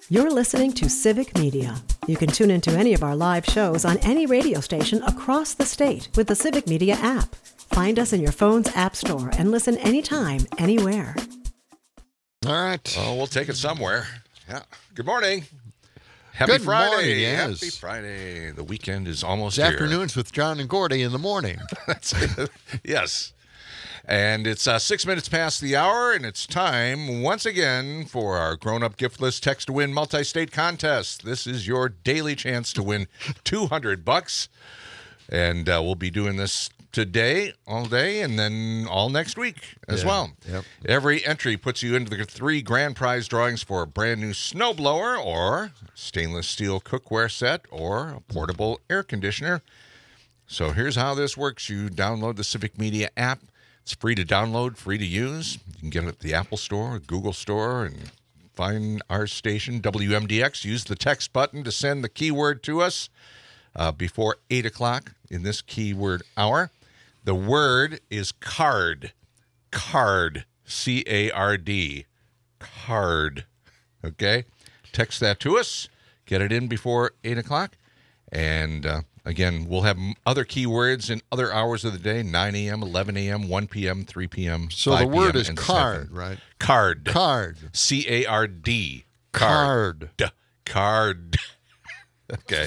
You're listening to Civic Media. You can tune into any of our live shows on any radio station across the state with the Civic Media app. Find us in your phone's app store and listen anytime, anywhere. All right. Well, we'll take it somewhere. Yeah. Good morning. Happy Good Friday. morning, yes. Happy Friday. The weekend is almost It's here. afternoons with John and Gordy in the morning. That's it. Yes. And it's 6 minutes past the hour, and it's time once again for our grown-up gift list text to win multi-state contest. This is your daily chance to win $200, and we'll be doing this today, all day, and then all next week as well. Yep. Every entry puts you into the 3 grand prize drawings for a brand new snowblower or stainless steel cookware set or a portable air conditioner. So here's how this works. You download the Civic Media app. It's free to download, free to use. You can get it at the Apple Store, Google Store, and find our station, WMDX. Use the text button to send the keyword to us before 8 o'clock in this keyword hour. The word is card. Card. C-A-R-D. Card. Okay? Text that to us. Get it in before 8 o'clock. And again, we'll have other keywords in other hours of the day, 9 a.m., 11 a.m., 1 p.m., 3 p.m., So 5 the word p.m., is and card, 7. right? Card. Card. C-A-R-D. Card. Card. Okay.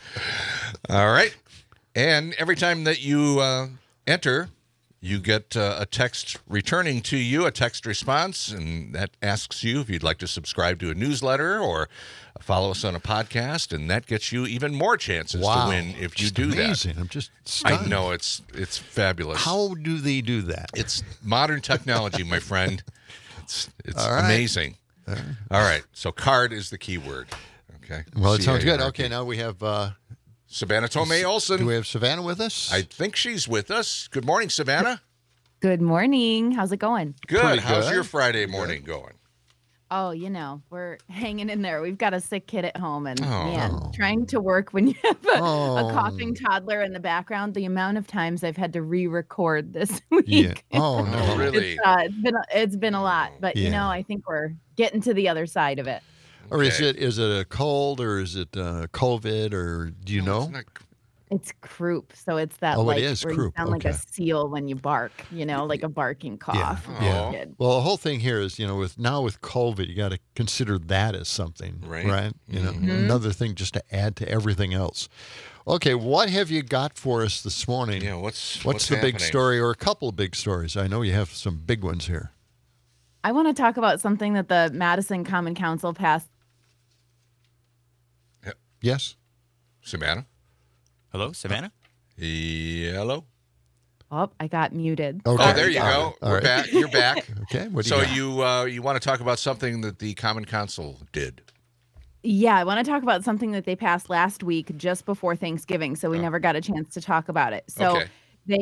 All right. And every time that you enter, you get a text returning to you, a text response, and that asks you if you'd like to subscribe to a newsletter or follow us on a podcast, and that gets you even more chances to win if you Just do amazing. I'm just stunned. I know, it's fabulous. How do they do that? It's modern technology, my friend. It's All right. amazing. All right. So card is the key word. Okay. Well, it sounds good. C-A-R-D. Okay, now we have... Savannah Tomei Olson. do we have Savannah with us? I think she's with us. Good morning, Savannah. Good morning. How's it going? Good. Pretty How's good. your Friday morning going? Oh, we're hanging in there. We've got a sick kid at home, and Oh. trying to work when you have a Oh. coughing toddler in the background. The amount of times I've had to re-record this week. Yeah. Oh, no. Oh, really? It's been a lot, but Yeah. I think we're getting to the other side of it. Or is Okay. it a cold, or is it COVID, or do you know? It's not- It's croup, so it's that Oh, it like is where croup, you sound like okay. a seal when you bark. Like a barking cough. Yeah. Yeah. Well, the whole thing here is, with COVID, you got to consider that as something, Right. right? Mhm. Another thing just to add to everything else. Okay, what have you got for us this morning? Yeah. What's the big happening? story, or a couple of big stories? I know you have some big ones here. I want to talk about something that the Madison Common Council passed. Yes. Savannah. Hello, Savannah? Hello. Oh, I got muted. Okay. Oh, there you go. All We're right. back. You're back. Okay. What do So you got? you want to talk about something that the Common Council did? Yeah, I want to talk about something that they passed last week just before Thanksgiving, so we never got a chance to talk about it. So Okay.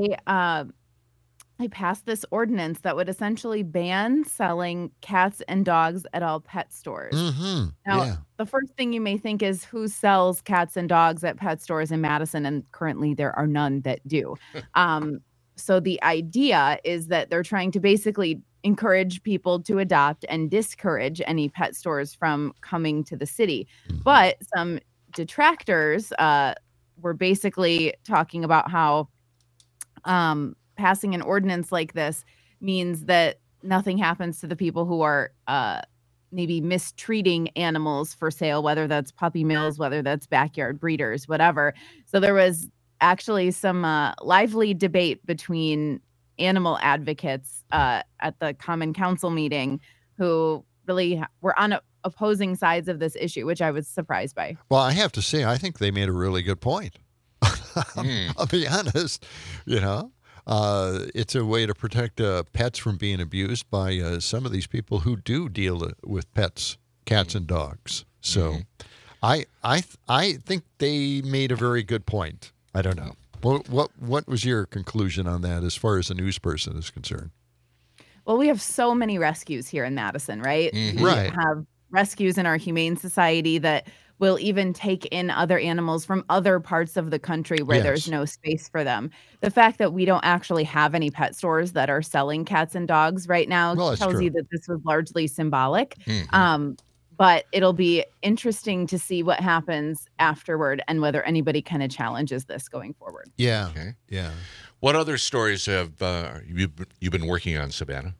they passed this ordinance that would essentially ban selling cats and dogs at all pet stores. Mm-hmm. Now, Yeah. the first thing you may think is who sells cats and dogs at pet stores in Madison, and currently there are none that do. So the idea is that they're trying to basically encourage people to adopt and discourage any pet stores from coming to the city. Mhm. But some detractors were basically talking about how passing an ordinance like this means that nothing happens to the people who are maybe mistreating animals for sale, whether that's puppy mills, whether that's backyard breeders, whatever. So there was actually some lively debate between animal advocates at the Common Council meeting who really were on opposing sides of this issue, which I was surprised by. Well, I have to say, I think they made a really good point. I'll be honest. It's a way to protect pets from being abused by some of these people who do deal with pets, cats and dogs. So, I think they made a very good point. I don't know. What was your conclusion on that as far as a news person is concerned? Well, we have so many rescues here in Madison, right? We Right. have rescues in our Humane Society that will even take in other animals from other parts of the country where there's Yes. no space for them. The fact that we don't actually have any pet stores that are selling cats and dogs right now Well, that's tells true. you that this was largely symbolic. Mhm. but it'll be interesting to see what happens afterward and whether anybody kind of challenges this going forward. Yeah. Okay. Yeah. What other stories have you been working on, Savannah?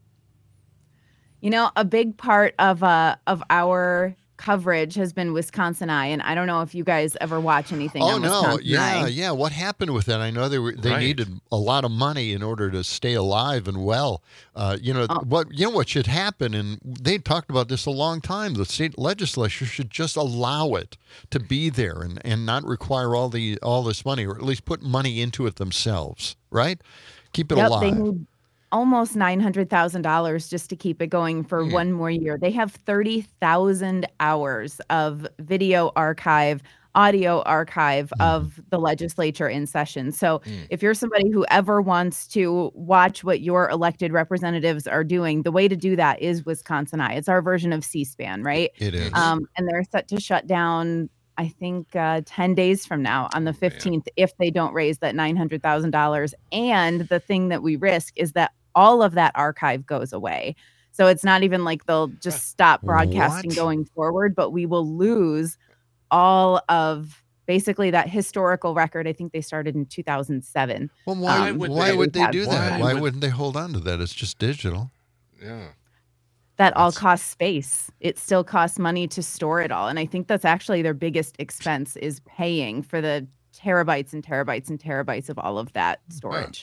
A big part of our coverage has been Wisconsin Eye, and I don't know if you guys ever watch anything on Wisconsin Eye. Yeah. What happened with that? I know they Right. needed a lot of money in order to stay alive and well. What should happen, and they talked about this a long time. The state legislature should just allow it to be there and not require all this money, or at least put money into it themselves. Right? Keep it alive. They need almost $900,000 just to keep it going for one more year. They have 30,000 hours of video archive, audio archive of the legislature in session. So if you're somebody who ever wants to watch what your elected representatives are doing, the way to do that is Wisconsin Eye. It's our version of C-SPAN, right? It is. And they're set to shut down, I think, 10 days from now on the 15th if they don't raise that $900,000. And the thing that we risk is that all of that archive goes away. So it's not even like they'll just stop broadcasting What? going forward, but we will lose all of basically that historical record. I think they started in 2007. Well, why why would would they they have do that? why Why would- wouldn't they hold on to that? It's just digital. Yeah. That all costs space. It still costs money to store it all. And I think that's actually their biggest expense, is paying for the terabytes and terabytes and terabytes of all of that storage.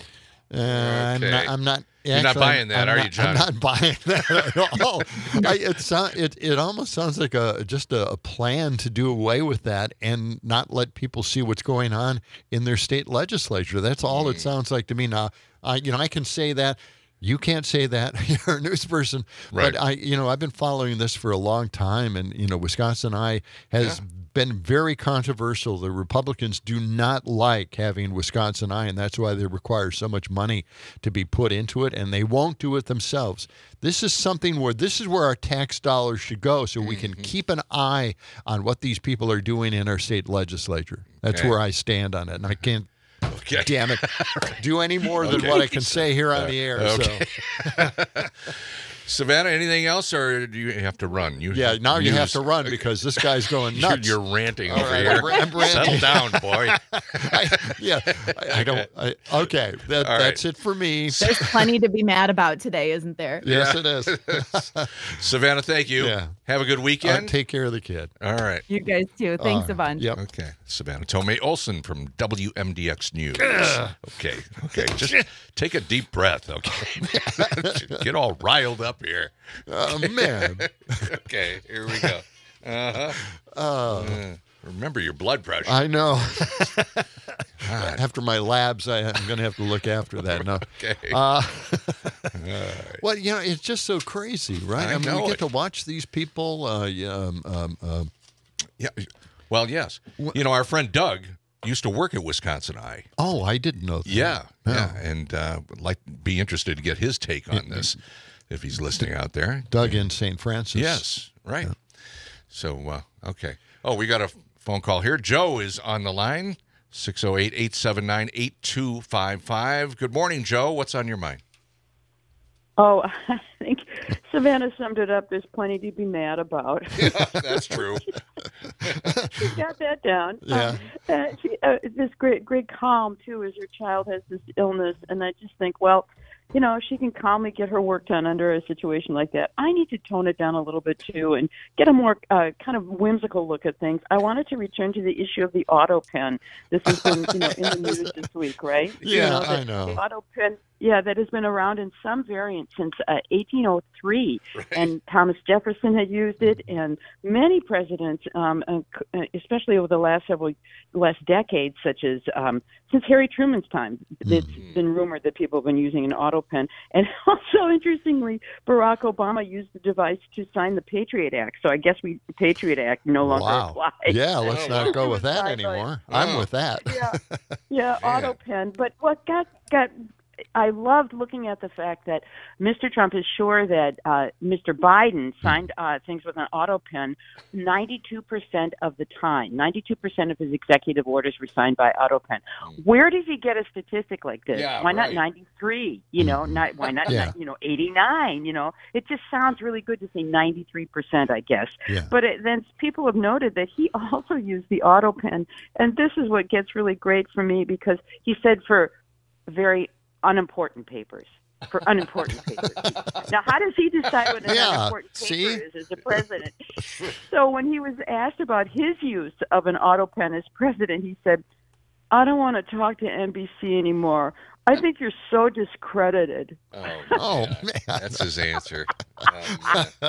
Okay. I'm not. You're not buying that, are you, John? I'm not buying that at all. It almost sounds like just a plan to do away with that and not let people see what's going on in their state legislature. That's all it sounds like to me. Now, I can say that. You can't say that. You're a news person. Right. But I've been following this for a long time, and Wisconsin Eye has been very controversial. The Republicans do not like having Wisconsin Eye, and that's why they require so much money to be put into it, and they won't do it themselves. This is where our tax dollars should go, so we can keep an eye on what these people are doing in our state legislature. That's Okay. where I stand on it, and I can't. Okay. Damn it! Do any more than what I can say here on the air. Okay. So. Savannah, anything else, or do you have to run? Yeah, now you have to run because this guy's going nuts. You're ranting All over right, here. I'm ranting. Settle down, boy. Okay, that's it for me. There's plenty to be mad about today, isn't there? Yes, it is. Savannah, thank you. Yeah. Have a good weekend. Take care of the kid. All right. You guys too. Thanks a bunch. Yep. Okay. Savannah Tomei Olson from WMDX News. Okay. Just take a deep breath, okay? Get all riled up here. Oh, man. Okay, here we go. Remember your blood pressure. I know. After my labs, I'm going to have to look after that. No. Okay. Well, it's just so crazy, right? I know we get it. to watch these people. Yeah. Well, yes. Our friend Doug used to work at Wisconsin Eye. Oh, I didn't know that. Yeah. And would like be interested to get his take on this if he's listening out there. Doug in St. Francis. Yes, right. So, okay. Oh, we got a phone call here. Joe is on the line, 608-879-8255. Good morning, Joe. What's on your mind? Oh, I think Savannah summed it up. There's plenty to be mad about. That's true. She got that down. Yeah. This great calm, too, as her child has this illness. And I just think, well, she can calmly get her work done under a situation like that. I need to tone it down a little bit, too, and get a more kind of whimsical look at things. I wanted to return to the issue of the auto pen. This has been, in the news this week, right? Yeah, I know. The auto pen, that has been around in some variant since 1803. Right. And Thomas Jefferson had used it, and many presidents, especially over the last decades, such as since Harry Truman's time, it's been rumored that people have been using an auto pen. And also, interestingly, Barack Obama used the device to sign the Patriot Act. So I guess the Patriot Act no longer applies. Yeah, let's not go with that anymore. I'm with that. Yeah, auto pen. But what got I loved looking at the fact that Mr. Trump is sure that Mr. Biden signed things with an auto pen 92% of the time. 92% of his executive orders were signed by auto pen. Where does he get a statistic like this? Yeah, why not right. 93? Why not Yeah. 89? It just sounds really good to say 93%, I guess. Yeah. But then people have noted that he also used the auto pen, and this is what gets really great for me, because he said for very unimportant papers. For unimportant papers. Now, how does he decide what an unimportant paper is as a president? So when he was asked about his use of an auto pen as president, he said, "I don't want to talk to NBC anymore. I think you're so discredited." Oh, man. man. That's his answer. Oh, man.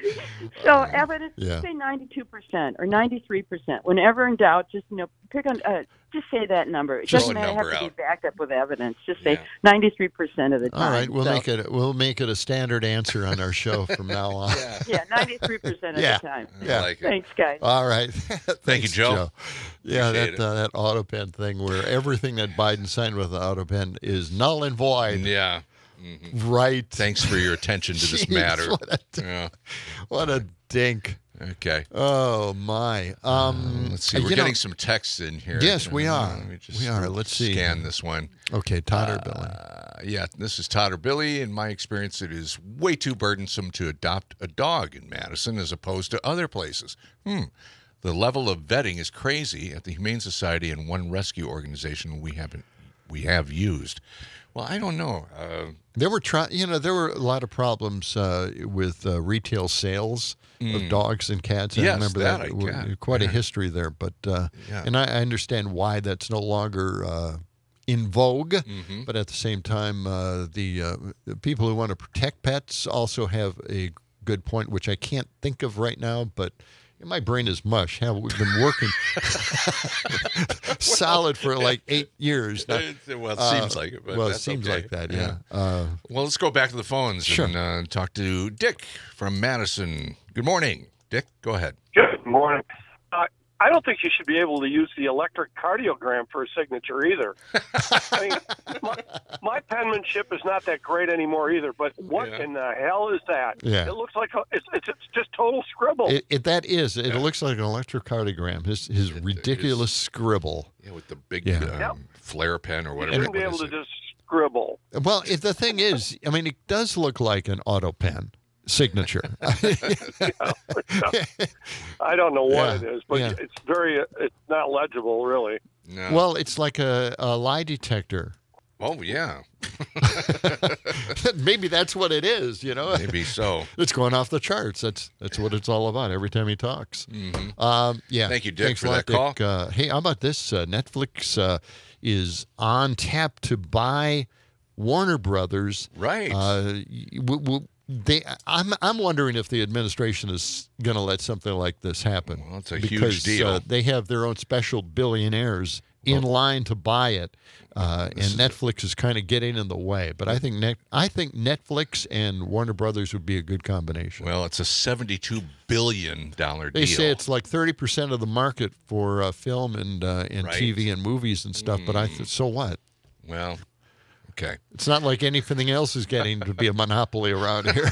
So, evidence, Yeah. say 92% or 93%. Whenever in doubt, just pick on, just say that number. It Just doesn't throw a have number to out. be backed up with evidence. Just say Yeah. 93% of the time. All right, we'll So, make it a standard answer on our show from now on. Yeah, 93% of Yeah. the time. Yeah. I like it. Thanks, guys. All right. Thank you, Thanks, Joe. Yeah, Appreciate that auto pen thing where everything that Biden signed with the auto pen is null and void. Yeah. Right. Thanks for your attention to this Jeez, matter. What what a dink. Okay. Oh my. Let's see. We're you getting know- some texts in here. Yes, we are. Let me just We are. Let's see. Scan this one. Okay, Todd or Billy. Yeah, this is Todd or Billy. In my experience, it is way too burdensome to adopt a dog in Madison as opposed to other places. The level of vetting is crazy at the Humane Society and one rescue organization we have used. Well, I don't know. There were there were a lot of problems with retail sales of dogs and cats. I Yes, remember that that. I get. Quite a Yeah. history there, but Yeah. and I understand why that's no longer in vogue. Mm-hmm. But at the same time, the people who want to protect pets also have a good point, which I can't think of right now, but. My brain is mush. Hell, we've been working solid for like 8 years now. Well, it seems like it. But Well, it that's seems okay. like that, yeah. Well, let's go back to the phones Sure. and talk to Dick from Madison. Good morning, Dick. Go ahead. Good morning. I don't think you should be able to use the electric cardiogram for a signature either. I mean, my penmanship is not that great anymore either, but what in the hell is that? Yeah. It looks like it's just total scribble. It looks like an electrocardiogram. His ridiculous scribble. Yeah, with the big Yeah. flare pen or You whatever. shouldn't be What able is to it? just scribble. Well, the thing is, I mean, it does look like an auto pen signature. I don't know what Yeah, it is, but yeah. it's not legible, really. No. Well, it's like a lie detector. Oh, yeah. Maybe that's what it is, Maybe so. It's going off the charts. That's what it's all about every time he talks. Mm-hmm. Yeah. Thank you, Dick, Thanks for a lot, that call. Dick. Hey, how about this? Netflix is on tap to buy Warner Brothers. Right. I'm wondering if the administration is going to let something like this happen. Well, it's a because, huge deal. They have their own special billionaires in line to buy it, and Netflix is kind of getting in the way. But I think Netflix and Warner Brothers would be a good combination. Well, it's a $72 billion deal. They say it's like 30% of the market for film and Right. TV and movies and stuff. But so what? Well, okay. It's not like anything else is getting to be a monopoly around here.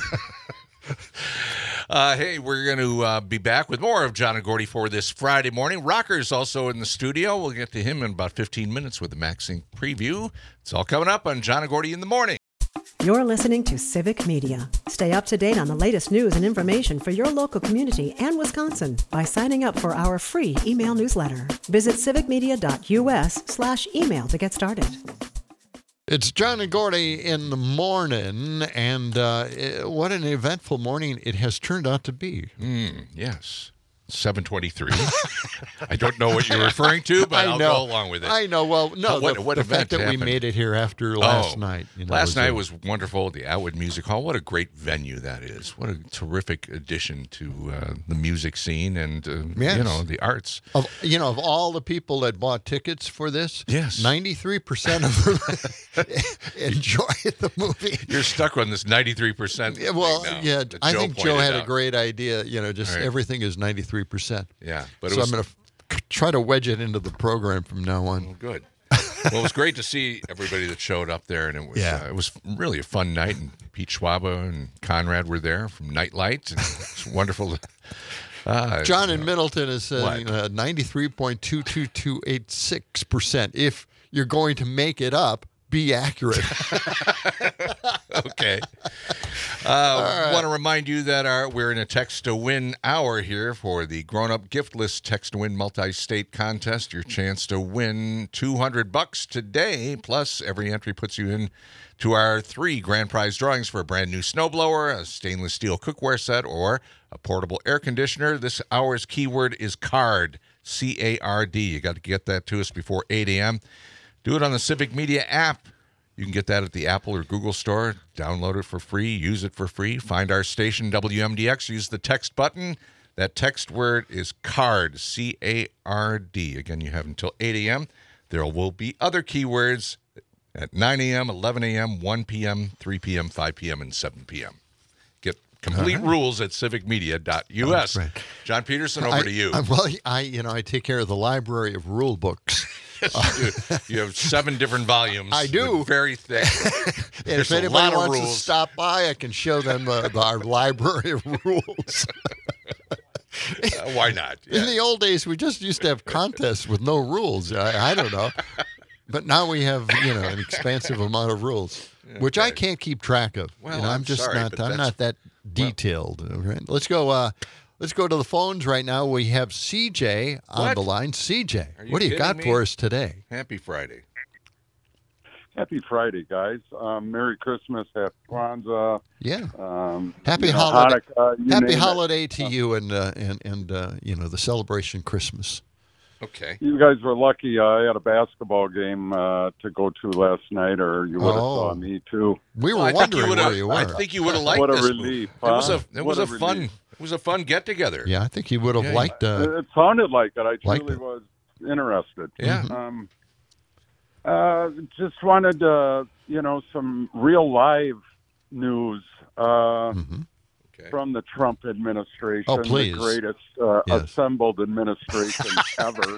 Hey, we're going to be back with more of John and Gordy for this Friday morning. Rocker's also in the studio. We'll get to him in about 15 minutes with the Maxing preview. It's all coming up on John and Gordy in the morning. You're listening to Civic Media. Stay up to date on the latest news and information for your local community and Wisconsin by signing up for our free email newsletter. Visit civicmedia.us/email to get started. It's John and Gordy in the morning, and what an eventful morning it has turned out to be. Yes. 7:23. I don't know what you're referring to, but I'll go along with it. I know. Well, no, What the event fact that we happened? made it here after last night. Last night was wonderful at the Atwood Music Hall. What a great venue that is. What a terrific addition to the music scene and, Yes. the arts. of all the people that bought tickets for this. Yes. 93% of them enjoyed the movie. You're stuck on this 93%. Yeah, well, thing now yeah, that I think Joe pointed had a out. great idea. Just Right. everything is 93%. Yeah, but So I'm going to try to wedge it into the program from now on. Good. Well, it was great to see everybody that showed up there, and it was really a fun night. And Pete Schwaba and Conrad were there from Nightlight, and it's wonderful. John in Middleton is saying 93.22286%. If you're going to make it up, be accurate. Okay. Want to remind you that we're in a Text to Win hour here for the Grown Up Gift List Text to Win multi-state contest. Your chance to win $200 today. Plus, every entry puts you in to our 3 grand prize drawings for a brand new snowblower, a stainless steel cookware set, or a portable air conditioner. This hour's keyword is CARD, C-A-R-D. You got to get that to us before 8 a.m. Do it on the Civic Media app. You can get that at the Apple or Google store. Download it for free. Use it for free. Find our station, WMDX. Use the text button. That text word is CARD, C-A-R-D. Again, you have until 8 a.m. There will be other keywords at 9 a.m., 11 a.m., 1 p.m., 3 p.m., 5 p.m., and 7 p.m. Get complete rules at civicmedia.us. Right. John Peterson, over to you. I take care of the library of rule books. You have 7 different volumes. I do. Very thick. And if anybody wants to stop by, I can show them our library of rules. Why not? Yeah. In the old days, we just used to have contests with no rules. I don't know. But now we have, an expansive amount of rules, which I can't keep track of. Well, I'm just sorry, I'm not that detailed. Right? Let's go to the phones right now. We have CJ on the line. CJ, what do you got for us today? Happy Friday. Happy Friday, guys. Merry Christmas, Happy Kwanzaa. Yeah. Happy holiday. Hanukkah, Happy holiday to you and the celebration Christmas. Okay. You guys were lucky. I had a basketball game to go to last night, or you would have saw me too. We were wondering where you were. I think you would have liked what this. What a relief! It was a fun get together. Yeah, I think you would have liked. It sounded like it. I truly was interested. Yeah. Just wanted some real live news. From the Trump administration, please. The greatest assembled administration ever.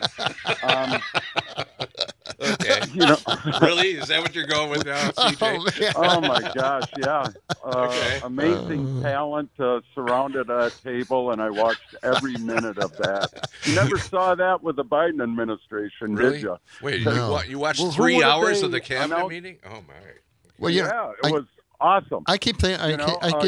Okay. Really? Is that what you're going with now, CJ? Oh my gosh, yeah. Amazing talent surrounded a table, and I watched every minute of that. You never saw that with the Biden administration, really? Did you? Wait, you watched 3 hours of the cabinet meeting? Oh my. Well, yeah, it was awesome. I keep thinking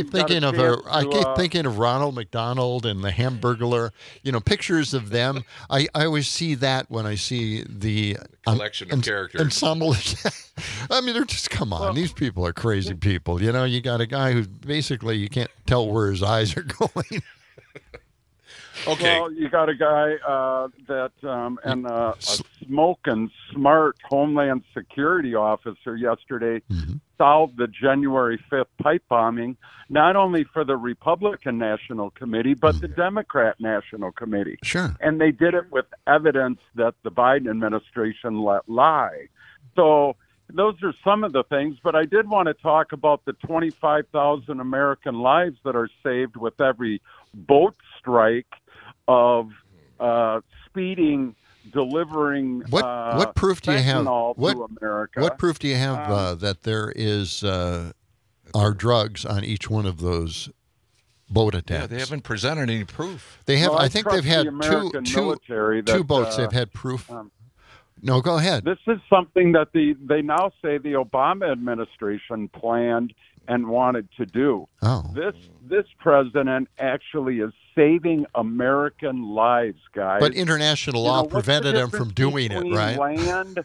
of Ronald McDonald and the Hamburglar. Pictures of them. I always see that when I see the collection of characters. Ensemble. I mean, they're just these people are crazy people. You got a guy who basically you can't tell where his eyes are going. Okay. Well, you got a guy and a smoking smart Homeland Security officer yesterday solved the January 5th pipe bombing, not only for the Republican National Committee, but the Democrat National Committee. Sure. And they did it with evidence that the Biden administration let lie. So those are some of the things, but I did want to talk about the 25,000 American lives that are saved with every boat strike of speeding, delivering what proof do you have? To America. What proof do you have that there is our drugs on each one of those boat attacks? Yeah, they haven't presented any proof. They have. Well, I think they've had two boats. They've had proof. No, go ahead. This is something that they now say the Obama administration planned and wanted to do. Oh. This president actually is saving American lives, guys. But international law prevented him from doing it, right? Land,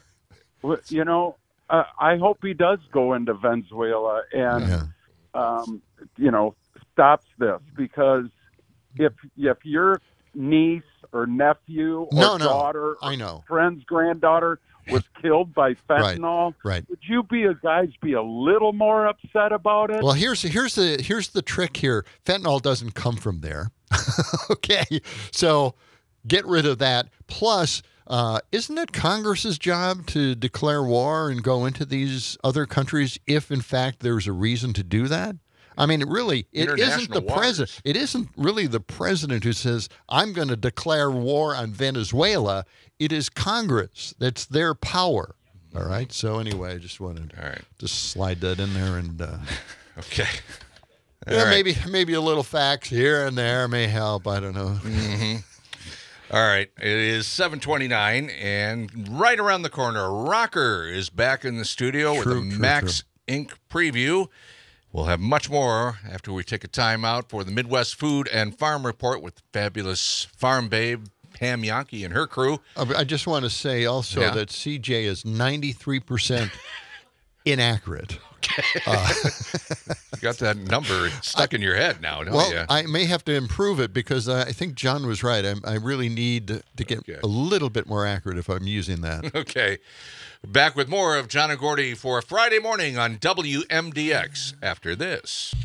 I hope he does go into Venezuela and stops this, because if your niece or nephew or daughter or friend's granddaughter was killed by fentanyl, right. Would you guys be a little more upset about it? Well, here's the trick here. Fentanyl doesn't come from there. Okay, so get rid of that. Plus, isn't it Congress's job to declare war and go into these other countries if, in fact, there's a reason to do that? I mean, it isn't the president. It isn't really the president who says, I'm going to declare war on Venezuela. It is Congress. That's their power. All right. So anyway, I just wanted to slide that in there, and Okay. yeah, maybe a little facts here and there may help. I don't know. Mm-hmm. All right. It is 7:29, and right around the corner, Rocker is back in the studio with a Max Inc. preview. We'll have much more after we take a time out for the Midwest Food and Farm Report with fabulous farm babe Pam Yankee and her crew. I just want to say also that CJ is 93% inaccurate. You got that number stuck in your head now, don't you? I may have to improve it because I think John was right. I really need to get a little bit more accurate if I'm using that. Okay. Back with more of John and Gordy for Friday morning on WMDX after this.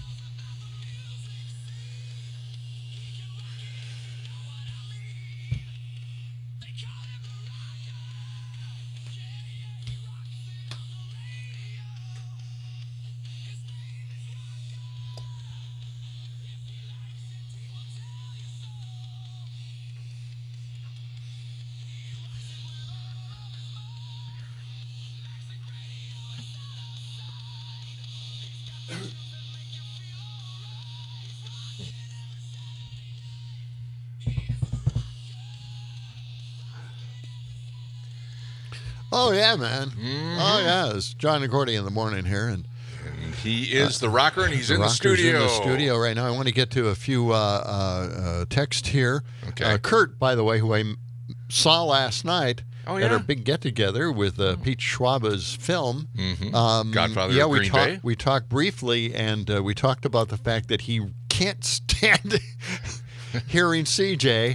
Oh, yeah, man. Oh, yeah. It's John and Gordy in the morning here. And he is the Rocker, and he's in the studio. In the studio right now. I want to get to a few texts here. Okay. Kurt, by the way, who I saw last night at our big get-together with Pete Schwaba's film. Mm-hmm. Godfather of Green Bay. We talked briefly, and we talked about the fact that he can't stand hearing CJ.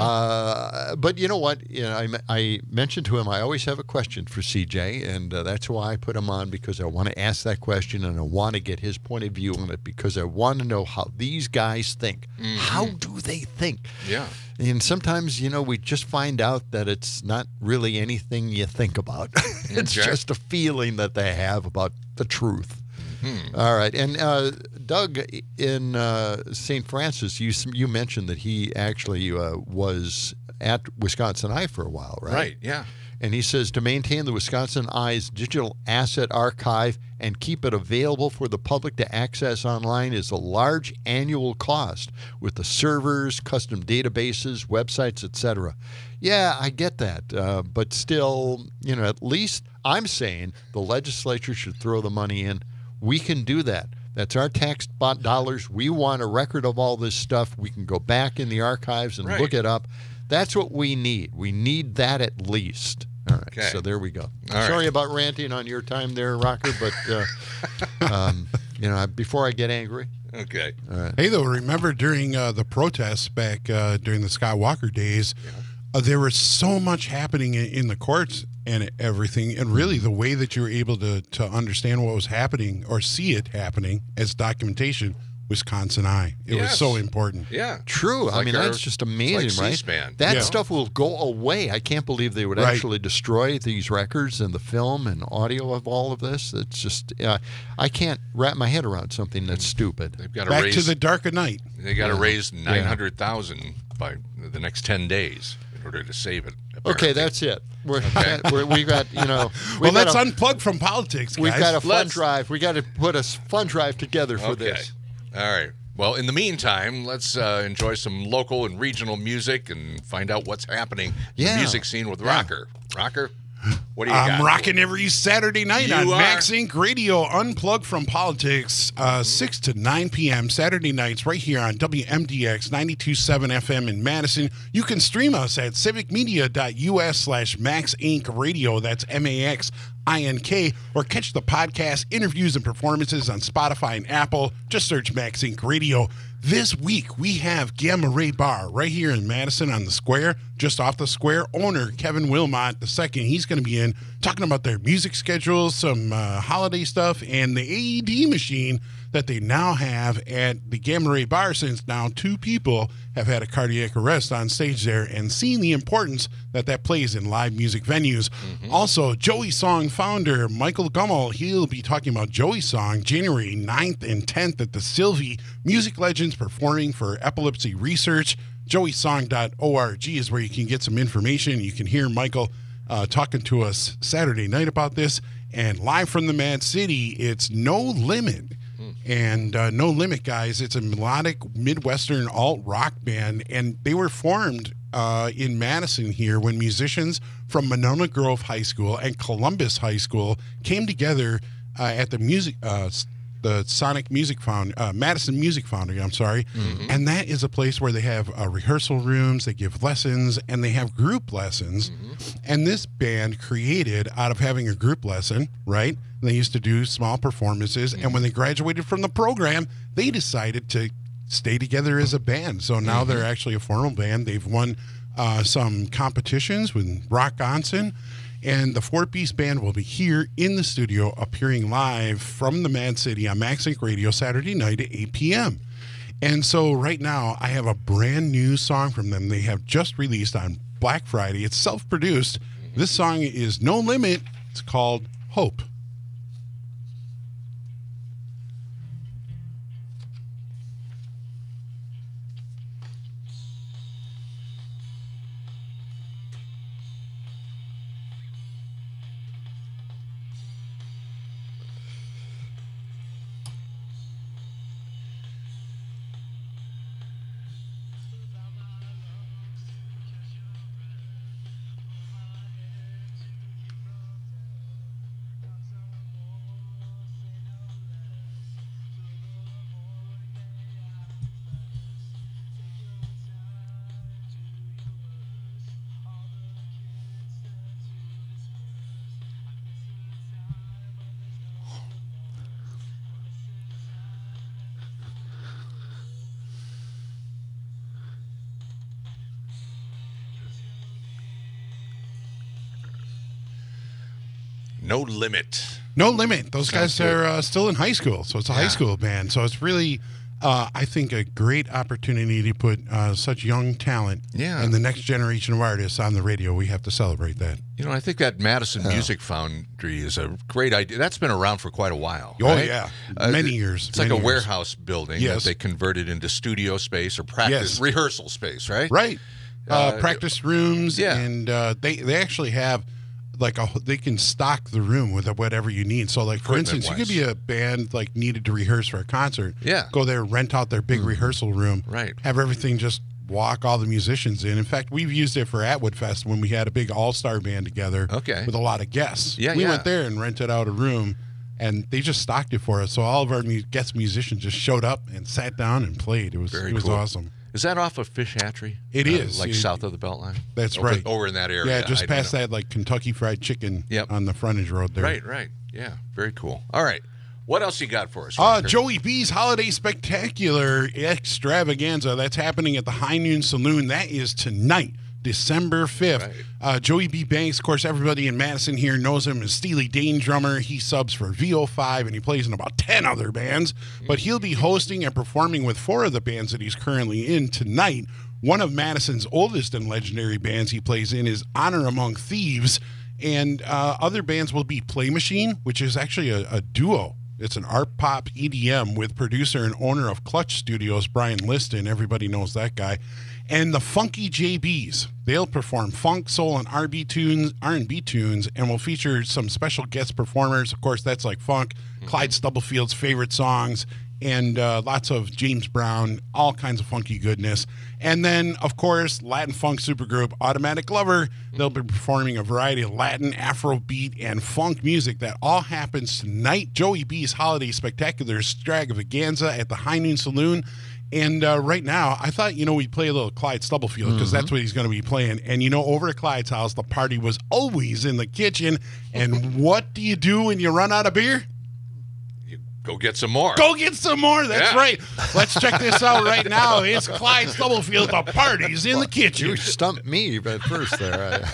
Yeah. But you know what? I mentioned to him I always have a question for CJ, and that's why I put him on, because I want to ask that question and I want to get his point of view on it, because I want to know how these guys think. Mm-hmm. How do they think? Yeah. And sometimes, we just find out that it's not really anything you think about. It's just a feeling that they have about the truth. Mm-hmm. All right. And Doug in St. Francis, you mentioned that he actually was at Wisconsin Eye for a while, right? Right, yeah. And he says to maintain the Wisconsin Eye's digital asset archive and keep it available for the public to access online is a large annual cost with the servers, custom databases, websites, etc. Yeah, I get that. But still, at least I'm saying the legislature should throw the money in. We can do that. That's our tax dollars. We want a record of all this stuff. We can go back in the archives and look it up. That's what we need. We need that at least. All right, so there we go. Sorry about ranting on your time there, Rocker, but before I get angry. Okay. All right. Hey, though, remember during the protests back during the Scott Walker days, there was so much happening in the courts and everything, and really the way that you were able to understand what was happening or see it happening as documentation, Wisconsin Eye. It was so important. Yeah. True. I mean, that's just amazing, right? C-SPAN. That stuff will go away. I can't believe they would actually destroy these records and the film and audio of all of this. It's just, I can't wrap my head around something that's stupid. They've got to Back to the dark of night. They got to raise $900,000 by the next 10 days in order to save it. Apparently. Okay, that's it. We've got, well, let's unplug from politics, guys. We've got a fun drive. We got to put a fun drive together for this. All right. Well, in the meantime, let's enjoy some local and regional music and find out what's happening in the music scene with Rocker. Rocker, what do you got? I'm rocking every Saturday night on Max Inc. Radio, Unplugged from Politics, 6 to 9 p.m. Saturday nights right here on WMDX 92.7 FM in Madison. You can stream us at civicmedia.us/Max Inc. Radio. That's MAXINK, or catch the podcast, interviews, and performances on Spotify and Apple. Just search Max Inc. Radio. This week, we have Gamma Ray Bar right here in Madison on the square, just off the square. Owner Kevin Wilmot II, he's going to be in talking about their music schedules, some holiday stuff, and the AED machine that they now have at the Gamma Ray Bar, since now 2 people have had a cardiac arrest on stage there, and seeing the importance that plays in live music venues. Mm-hmm. Also, Joey Song founder Michael Gummel, he'll be talking about Joey Song January 9th and 10th at the Sylvie. Music legends performing for epilepsy research. JoeySong.org is where you can get some information. You can hear Michael talking to us Saturday night about this. And live from the Mad City, it's No Limit. And No Limit, guys, it's a melodic Midwestern alt-rock band, and they were formed in Madison here when musicians from Monona Grove High School and Columbus High School came together at the Sonic Music Madison Music Foundry, and that is a place where they have rehearsal rooms, they give lessons, and they have group lessons. And this band created out of having a group lesson, right? They used to do small performances, and when they graduated from the program, they decided to stay together as a band. So now they're actually a formal band. They've won some competitions with Rock Onsen. And the four-piece band will be here in the studio appearing live from the Mad City on Max Inc. Radio Saturday night at 8 p.m. And so right now I have a brand new song from them. They have just released on Black Friday. It's self-produced. This song is No Limit. It's called Hope. No Limit. No Limit. Those Sounds guys are still in high school, so it's a high school band. So it's really, I think, a great opportunity to put such young talent and the next generation of artists on the radio. We have to celebrate that. You know, I think that Madison Music Foundry is a great idea. That's been around for quite a while. Oh, right? yeah. Many years. It's like a warehouse building that Yes. they converted into studio space or practice rehearsal space, right? Right. Practice rooms, yeah. and they actually have they can stock the room with whatever you need. So, like, for instance, you could be a band like needed to rehearse for a concert. Yeah. Go there, rent out their big rehearsal room. Right. Have everything just walk all the musicians in. In fact, we've used it for Atwood Fest when we had a big all-star band together. Okay. With a lot of guests. Yeah, we went there and rented out a room, and they just stocked it for us. So all of our guest musicians just showed up and sat down and played. It was cool. Awesome. Is that off of Fish Hatchery? It is. Like south of the Beltline? That's over, right. Over in that area. Yeah, just past that, like, Kentucky Fried Chicken on the frontage road there. Right. Yeah, very cool. All right. What else you got for us? Joey B's Holiday Spectacular Extravaganza. That's happening at the High Noon Saloon. That is tonight, December 5th. Joey B. Banks, of course, everybody in Madison here knows him as Steely Dan drummer. He subs for VO5, and he plays in about 10 other bands. But he'll be hosting and performing with 4 of the bands that he's currently in tonight. One of Madison's oldest and legendary bands he plays in is Honor Among Thieves. And other bands will be Play Machine, which is actually a duo. It's an art pop EDM with producer and owner of Clutch Studios, Brian Liston. Everybody knows that guy. And the Funky JBs. They'll perform funk, soul, and R&B tunes, and will feature some special guest performers. Of course, that's like funk, Clyde Stubblefield's favorite songs, and lots of James Brown, all kinds of funky goodness. And then, of course, Latin funk supergroup Automatic Lover. They'll be performing a variety of Latin, Afrobeat, and funk music. That all happens tonight. Joey B's Holiday Spectacular Extravaganza at the High Noon Saloon. And right now, I thought, we'd play a little Clyde Stubblefield because that's what he's going to be playing. And, over at Clyde's house, the party was always in the kitchen. And what do you do when you run out of beer? Go get some more. Go get some more. That's right. Let's check this out right now. It's Clyde Stubblefield. The party's in the kitchen. You stumped me at first there.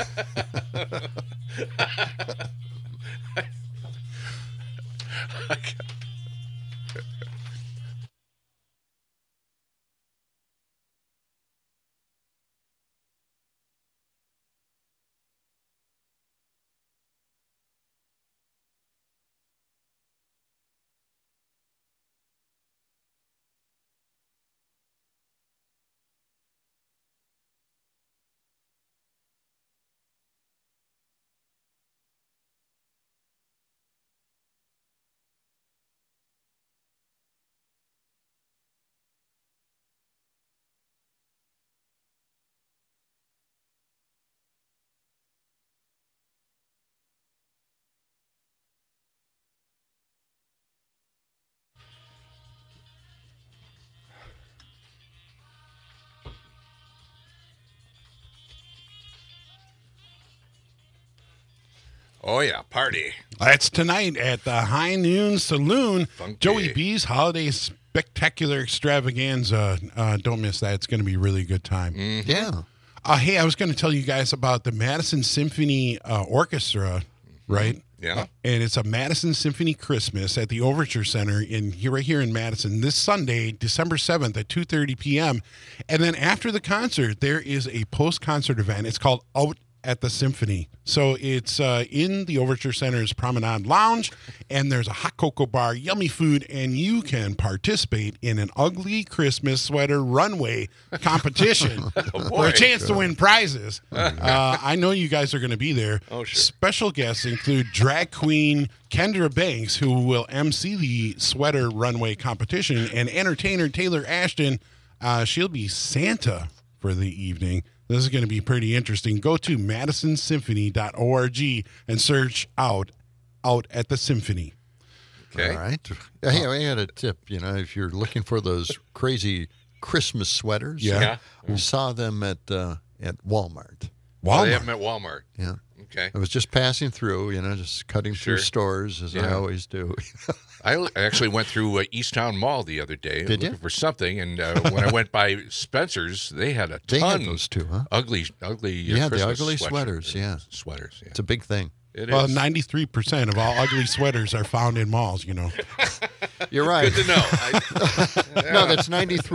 Oh, yeah, party. That's tonight at the High Noon Saloon. Funky. Joey B's Holiday Spectacular Extravaganza. Don't miss that. It's going to be a really good time. Mm-hmm. Yeah. Hey, I was going to tell you guys about the Madison Symphony Orchestra, right? Yeah. And it's a Madison Symphony Christmas at the Overture Center right here in Madison this Sunday, December 7th at 2:30 p.m. And then after the concert, there is a post-concert event. It's called Out at the Symphony. So it's in the Overture Center's Promenade Lounge, and there's a hot cocoa bar, yummy food, and you can participate in an ugly Christmas sweater runway competition for a chance to win prizes. I know you guys are going to be there. Oh, sure. Special guests include drag queen Kendra Banks, who will MC the sweater runway competition, and entertainer Taylor Ashton. She'll be Santa for the evening. This is going to be pretty interesting. Go to madisonsymphony.org and search out at the Symphony. Okay. All right. Hey, I had a tip. If you're looking for those crazy Christmas sweaters, Yeah. we saw them at Walmart. Oh, they have them at Walmart. Yeah. Okay. I was just passing through, just cutting through Sure. stores as I always do. I actually went through Easttown Mall the other day Did looking you? for something, and when I went by Spencer's, they had a They ton had those too, huh? ugly. Yeah, the Christmas ugly sweatshirts. sweaters, yeah. Sweaters. Yeah. It's a big thing. It Well, is. 93% of all ugly sweaters are found in malls, You're right. Good to know. No, that's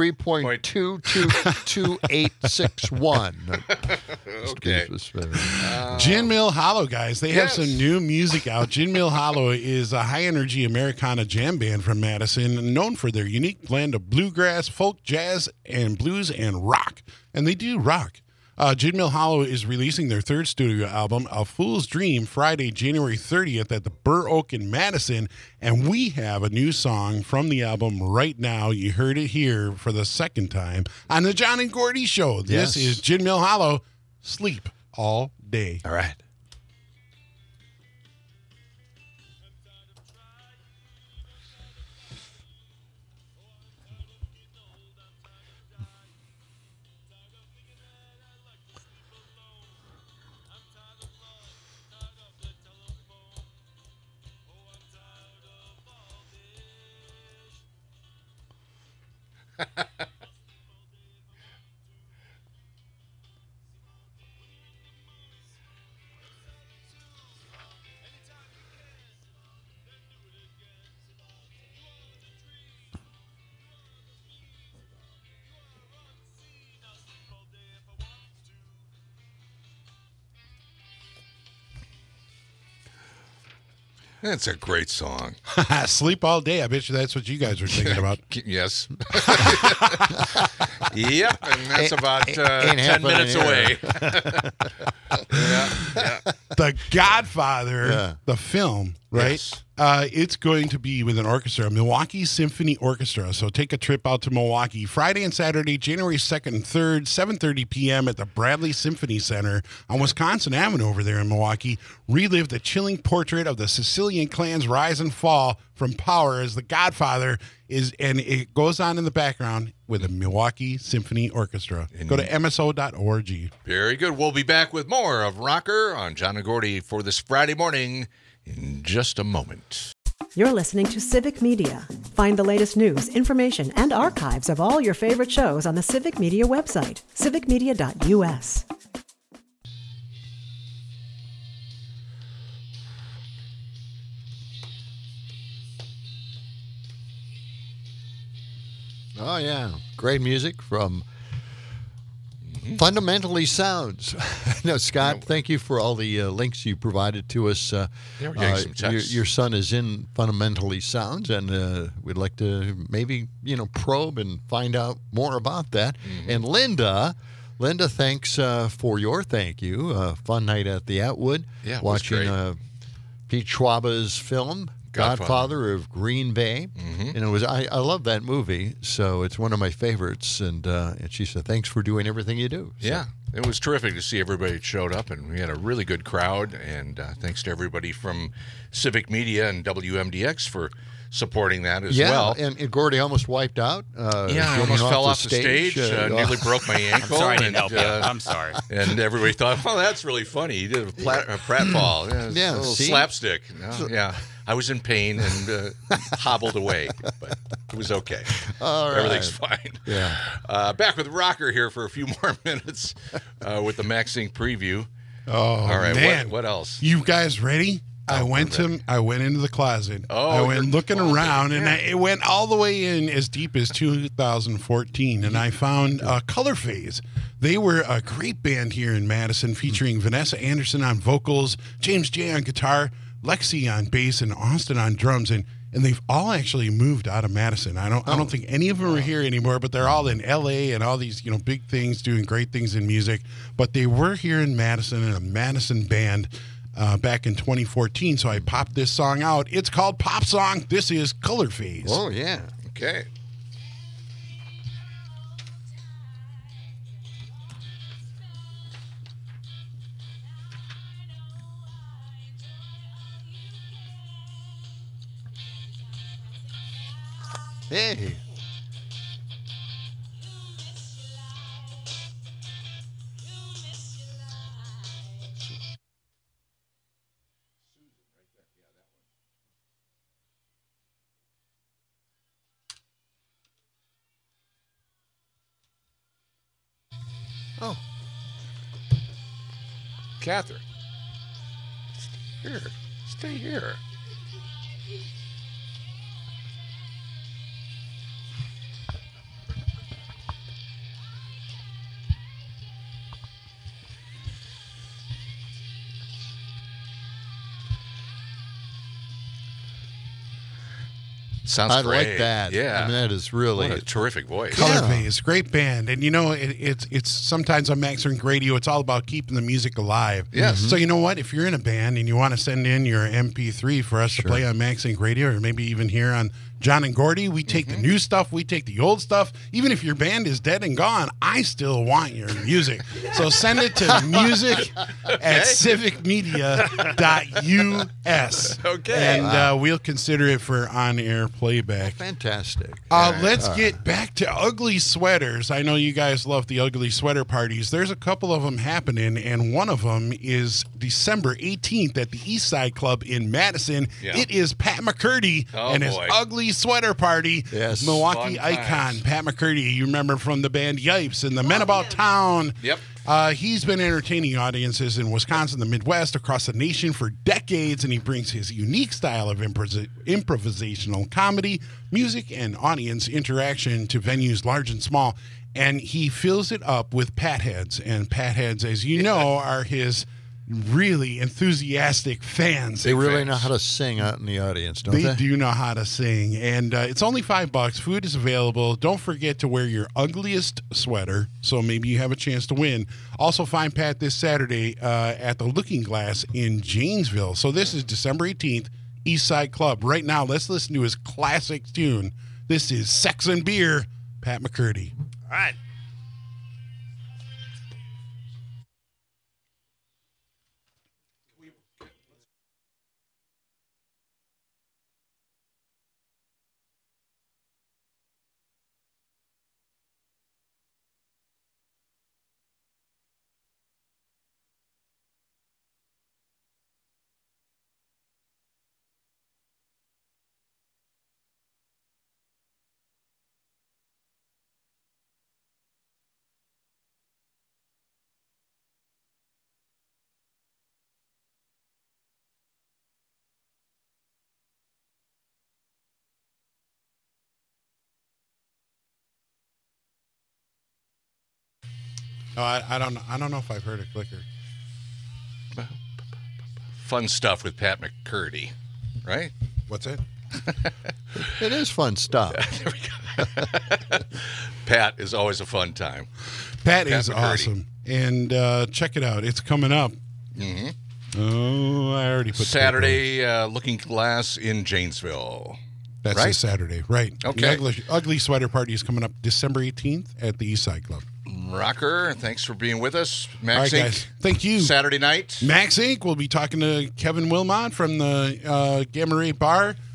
93.2222861. Okay. Gin Mill Hollow, guys. They have Yes. some new music out. Gin Mill Hollow is a high-energy Americana jam band from Madison, known for their unique blend of bluegrass, folk, jazz, and blues, and rock. And they do rock. Gin Mill Hollow is releasing their third studio album, A Fool's Dream, Friday, January 30th at the Burr Oak in Madison. And we have a new song from the album right now. You heard it here for the second time on the John and Gordy Show. This Yes. is Gin Mill Hollow, Sleep All Day. All right. That's a great song. Sleep All Day. I bet you that's what you guys were thinking about. Yes. Yep, and that's about ain't 10 happening minutes here. away. The Godfather, Yeah. the film, right? Yes. It's going to be with an orchestra, Milwaukee Symphony Orchestra. So take a trip out to Milwaukee Friday and Saturday, January 2nd and 3rd, 7:30 p.m. at the Bradley Symphony Center on Wisconsin Avenue over there in Milwaukee. Relive the chilling portrait of the Sicilian clan's rise and fall from power as the Godfather is, and it goes on in the background with the Milwaukee Symphony Orchestra. Go to mso.org. Very good. We'll be back with more of Rocker on John and Gordy for this Friday morning in just a moment. You're listening to Civic Media. Find the latest news, information, and archives of all your favorite shows on the Civic Media website, civicmedia.us. Oh, yeah. Great music from Fundamentally Sounds. No, Scott, thank you for all the links you provided to us. Yeah, we're getting some texts. Your son is in Fundamentally Sounds, and we'd like to maybe, probe and find out more about that. And Linda, thanks for your thank you. Fun night at the Atwood. Yeah, it was watching great. Pete Schwaba's film, Godfather of Green Bay. And it was I love that movie, so it's one of my favorites. And she said, thanks for doing everything you do. So, Yeah, it was terrific to see everybody that showed up, and we had a really good crowd. And thanks to everybody from Civic Media and WMDX for supporting that as Yeah, well. and Gordy almost wiped out. I getting almost fell off the stage. oh. Nearly broke my ankle. I'm sorry I didn't and, help you. I'm sorry. And everybody thought, "Oh, that's really funny." He did a pratfall. Yeah, a little see? slapstick. Yeah, I was in pain and hobbled away, but it was okay. All right. Everything's fine. Yeah. Back with Rocker here for a few more minutes with the MaxInc preview. Oh, All right, man. what else? You guys ready? I went into the closet. Oh, I went your looking closet, around, and yeah. it went all the way in as deep as 2014, and I found Color Phase. They were a great band here in Madison, featuring Vanessa Anderson on vocals, James J on guitar, Lexi on bass, and Austin on drums, and they've all actually moved out of Madison. I don't think any of them are here anymore, but they're all in LA and all these big things, doing great things in music. But they were here in Madison in a Madison band back in 2014. So I popped this song out. It's called Pop Song. This is Color Phase. Oh, yeah. Okay. Hey. Oh. Catherine. Here. Stay here. Sounds I great. like that. Yeah. I mean, that is really What a terrific voice. Color Yeah. Phase, great band, and it's sometimes on MaxInc Radio. It's all about keeping the music alive. Yes. So you know what? If you're in a band and you want to send in your MP3 for us to play on MaxInc Radio, or maybe even here on John and Gordy, we take the new stuff, we take the old stuff. Even if your band is dead and gone, I still want your music. So send it to music@civicmedia.us. Okay. And we'll consider it for on-air playback. Fantastic. Let's get back to ugly sweaters. I know you guys love the ugly sweater parties. There's a couple of them happening, and one of them is December 18th at the East Side Club in Madison. Yeah. It is Pat McCurdy and his boy. ugly sweater party. Yes. Milwaukee Fun icon, times. Pat McCurdy. You remember from the band Yipes and the Men About Town. Yep. He's been entertaining audiences in Wisconsin, the Midwest, across the nation for decades, and he brings his unique style of improvisational comedy, music, and audience interaction to venues large and small. And he fills it up with Pat Heads. And Pat Heads, as you know, are his really enthusiastic fans. They really know how to sing out in the audience, don't They they? do know how to sing, and it's only $5. Food is available. Don't forget to wear your ugliest sweater, so maybe you have a chance to win. Also, find Pat this Saturday at the Looking Glass in Janesville. So this is December 18th, East Side Club. Right now, let's listen to his classic tune. This is Sex and Beer, Pat McCurdy. All right. No, I don't know if I've heard a clicker. Fun stuff with Pat McCurdy, right? What's it? It is fun stuff. Pat is always a fun time. Pat is McCurdy. awesome. And check it out. It's coming up. Mm-hmm. Oh, I already put the Saturday, Looking Glass in Janesville. That's right? this Saturday, right? Okay. The ugly sweater party is coming up December 18th at the East Side Club. Rocker, thanks for being with us. All right, MaxInc, guys. Thank you. Saturday night. MaxInc. We'll be talking to Kevin Wilmot from the Gamma Ray Bar.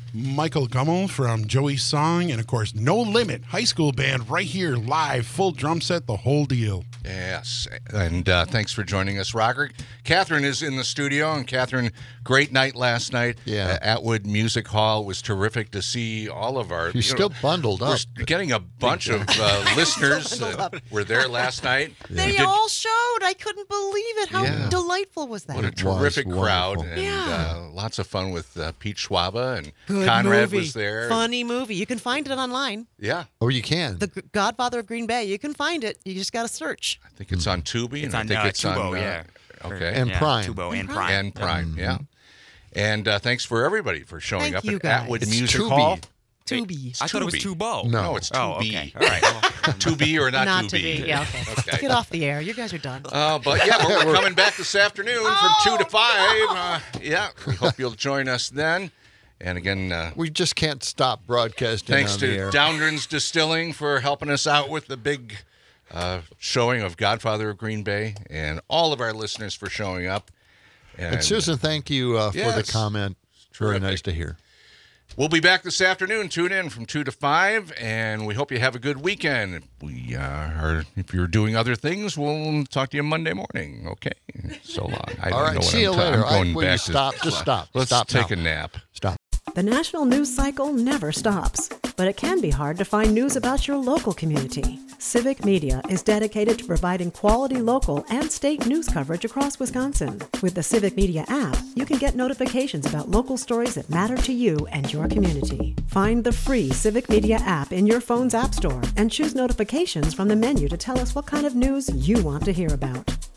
Michael Gummel from Joey's Song, and of course, No Limit high school band right here live, full drum set, the whole deal. Yes, and thanks for joining us, Rocker. Catherine is in the studio, and Catherine, great night last night. Yeah. Atwood Music Hall was terrific to see all of our. She's still bundled up. We're getting a bunch of listeners that were there last night. They all showed. I couldn't believe it. How delightful was that? What a terrific crowd, wonderful. and lots of fun with Pete Schwabe, and Good Conrad movie. was there. Funny movie. You can find it online. Yeah, Oh, you can. The Godfather of Green Bay. You can find it. You just got to search. I think it's on Tubi, and I think it's Tubo, on yeah. Okay, And Prime. Tubo and Prime. and Prime, yeah. And thanks for everybody for showing Thank up you, at guys. Atwood It's Music Tubi. Hall. Tubi. I thought it was Tubi. Tubo. No. it's Oh, Tubi. okay. All right. Well, Tubi or not to be. Yeah, okay. Okay. Get off the air. You guys are done. But yeah, we're coming back this afternoon from 2 to 5. Yeah, we hope you'll join us then. And again, We just can't stop broadcasting thanks on the to air. Downrins Distilling for helping us out with the big showing of Godfather of Green Bay, and all of our listeners for showing up. And Susan, thank you for the Yes. comment. Very Terrific. nice to hear. We'll be back this afternoon. Tune in from 2 to 5, and we hope you have a good weekend. If you're doing other things, we'll talk to you Monday morning. Okay? So long. I All don't right, know what see you I'm later. I'm going Will you back stop? to Just stop. Let's Stop take now. a nap. Stop. The national news cycle never stops, but it can be hard to find news about your local community. Civic Media is dedicated to providing quality local and state news coverage across Wisconsin. With the Civic Media app, you can get notifications about local stories that matter to you and your community. Find the free Civic Media app in your phone's app store and choose notifications from the menu to tell us what kind of news you want to hear about.